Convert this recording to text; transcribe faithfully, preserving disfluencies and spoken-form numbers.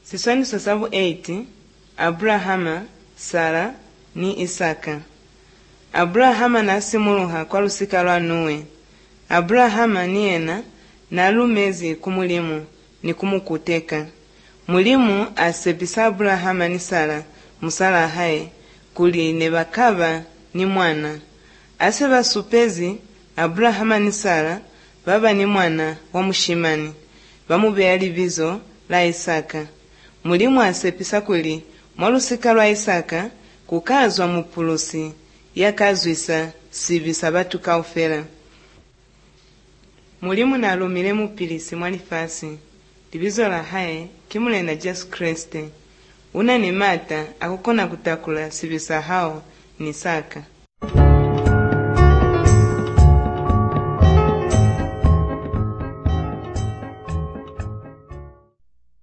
Siswani sasabu eight, Abrahama, Sara, ni Isaka. Abrahama nasimuluha kwa lusika lwa nuwe. Abrahama niena na lumezi kumulimu ni kumukuteka. Mulimu asepisa Abrahama ni Sara, musala hae, kuli nebakaba ni mwana. Aseba supezi, Abrahama ni Sara, baba ni mwana wa mushimani. Bamubeyali vizo la Isaka. Mulimu asepisa kuli mwalusika lwa Isaka kukazwa mupulusi yakazwisa sivisa batu kaufela. Mulimu na alumile mupilisi mwalifasi libizo la hae kimulenda Jesu Kriste. Una ni mata akukona kutakula sivisa hao ni Saka.